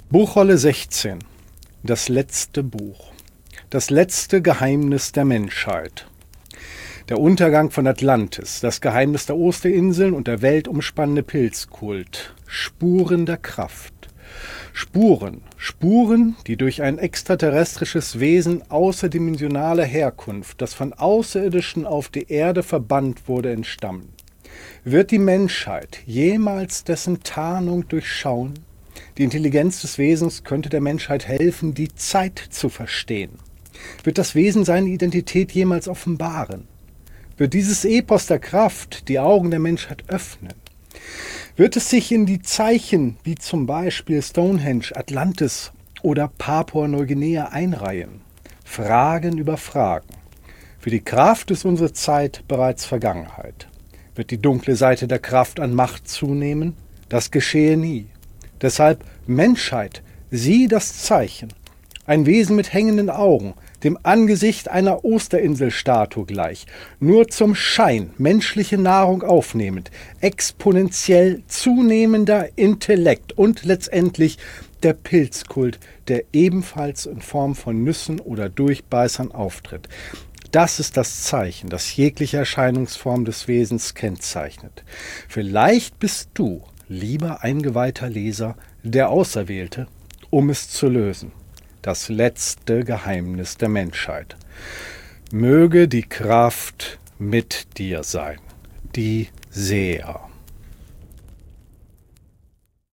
Buchrolle 16. Das letzte Buch. Das letzte Geheimnis der Menschheit. Der Untergang von Atlantis, das Geheimnis der Osterinseln und der weltumspannende Pilzkult. Spuren der Kraft. Spuren, die durch ein extraterrestrisches Wesen außerdimensionaler Herkunft, das von Außerirdischen auf die Erde verbannt wurde, entstammen. Wird die Menschheit jemals dessen Tarnung durchschauen? Die Intelligenz des Wesens könnte der Menschheit helfen, die Zeit zu verstehen. Wird das Wesen seine Identität jemals offenbaren? Wird dieses Epos der Kraft die Augen der Menschheit öffnen? Wird es sich in die Zeichen wie zum Beispiel Stonehenge, Atlantis oder Papua-Neuguinea einreihen? Fragen über Fragen. Für die Kraft ist unsere Zeit bereits Vergangenheit. Wird die dunkle Seite der Kraft an Macht zunehmen? Das geschehe nie. Deshalb Menschheit, sieh das Zeichen. Ein Wesen mit hängenden Augen, dem Angesicht einer Osterinselstatue gleich, nur zum Schein menschliche Nahrung aufnehmend, exponentiell zunehmender Intellekt und letztendlich der Pilzkult, der ebenfalls in Form von Nüssen oder Durchbeißern auftritt. Das ist das Zeichen, das jegliche Erscheinungsform des Wesens kennzeichnet. Vielleicht bist du, lieber eingeweihter Leser, der Auserwählte, um es zu lösen. Das letzte Geheimnis der Menschheit. Möge die Kraft mit dir sein. Die Seher.